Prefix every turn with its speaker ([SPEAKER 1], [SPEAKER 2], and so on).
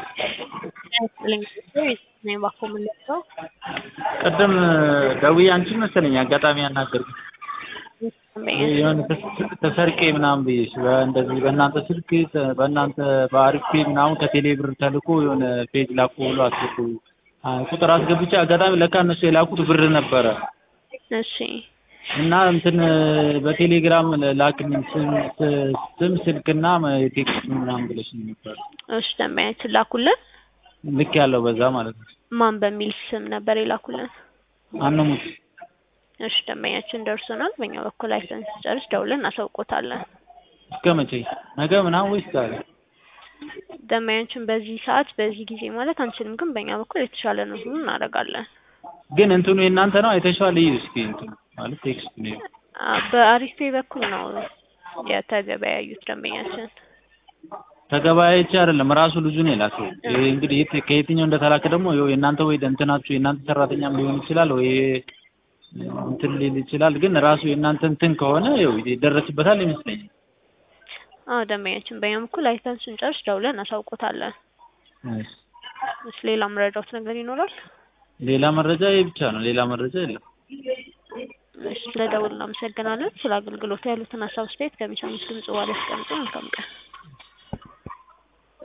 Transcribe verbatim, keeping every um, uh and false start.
[SPEAKER 1] ነው ባኮመለሰው
[SPEAKER 2] ቀደም ደውዬ አንቺን መሰለኝ አጋጣሚ ያናገርኩት የሆነ ተሰርቄ ምናምን ብዬሽ እንደዚህ በእናንተ ስልክ በእናንተ በአሪፍ ፔ ምናምን ከቴሌ ብር ተልኮ የሆነ ፔጅ ላኩ ብሎ አስልኩ ቁጥር አስገብቼ አጋጣሚ ለካ እነሱ የላኩት ብር ነበረ።
[SPEAKER 1] እሺ
[SPEAKER 2] እና እንትን በቴሌግራም ላክልኝ ስም ስም ስልክና ቴክስት ምናምን ብለሽ ነበር።
[SPEAKER 1] እሺ ደንበኛችን ላኩልን
[SPEAKER 2] ልክ ያለው በዛ ማለት ነው።
[SPEAKER 1] ማን በሚል ስም ነበር የላኩልን?
[SPEAKER 2] አነሙት።
[SPEAKER 1] እሺ ደንበኛችን ደርሶናል። በእኛ በኩል ላይሰንስ ጨርስ ደውለን እናሳውቆታለን።
[SPEAKER 2] እስከመቼ ነገ ምናምን ወይስ ዛሬ?
[SPEAKER 1] ደንበኛችን በዚህ ሰዓት በዚህ ጊዜ ማለት አንችልም፣ ግን በእኛ በኩል የተሻለ ነው ሁሉ እናደርጋለን።
[SPEAKER 2] ግን እንትኑ የእናንተ ነው የተሻለ ይይ እስኪ እንትኑ ማለት ቴክስት ነው
[SPEAKER 1] በአሪፍ በኩል ነው የተገበያዩት ደንበኛችን።
[SPEAKER 2] ተገበያይቼ አይደለም ራሱ ልጁ ነው የላከው። ይሄ እንግዲህ ከየትኛው እንደተላከ ደግሞ የእናንተ ወይ እንትናችሁ የእናንተ ሰራተኛም ሊሆን ይችላል ወይ እንትን ሊል ይችላል። ግን ራሱ የእናንተ እንትን ከሆነ ያው ይደረስበታል ይመስለኛል።
[SPEAKER 1] አዎ ደንበኛችን በእኛ በኩል ላይሰንሱን ጨርስ ደውለን እናሳውቆታለን። እሺ ሌላ መረጃዎች ነገር ይኖራል?
[SPEAKER 2] ሌላ መረጃ ይሄ ብቻ ነው። ሌላ መረጃ የለም።
[SPEAKER 1] እሺ ስለደውል እናመሰግናለን። ስለ አገልግሎት ያሉትን ሀሳብ አስተያየት ከሚሰሙት ድምጽ ዋለ አስቀምጡ። መልካም ቀን።